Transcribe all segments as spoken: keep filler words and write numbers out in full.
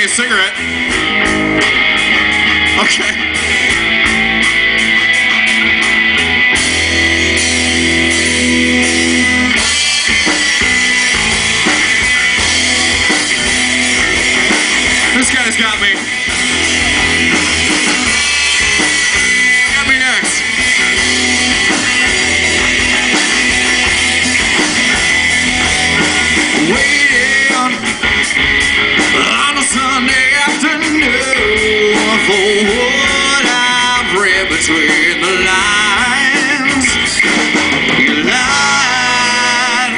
a cigarette. Okay. This guy's got me. Got me next. Waiting on a Sunday afternoon for what I've read between the lines. You lied.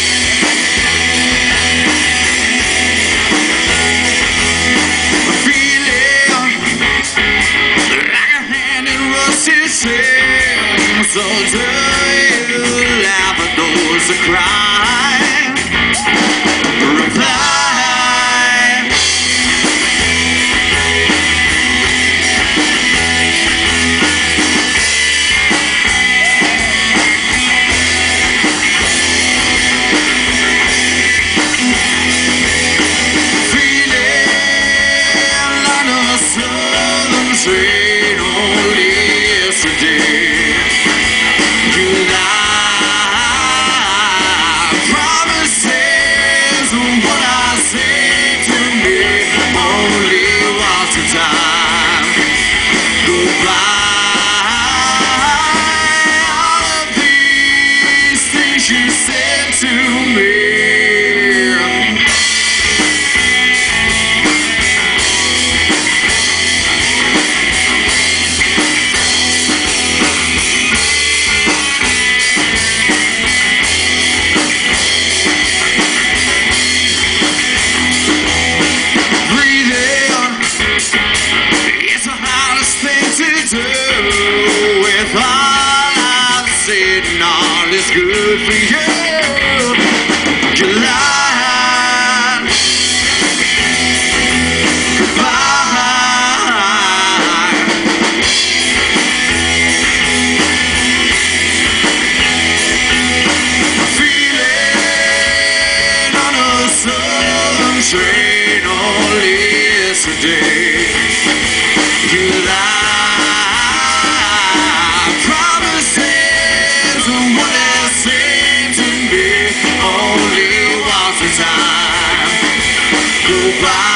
Feeling like a hand in rusty sand. So do you laugh at those that cry? Train only yesterday. You lie. Promises what I said to me only was the time. Goodbye. All of these things you said to me. With all I've said and all is good for you. You lied. Goodbye. Feeling on a southern train only yesterday. You lied. Time. Goodbye.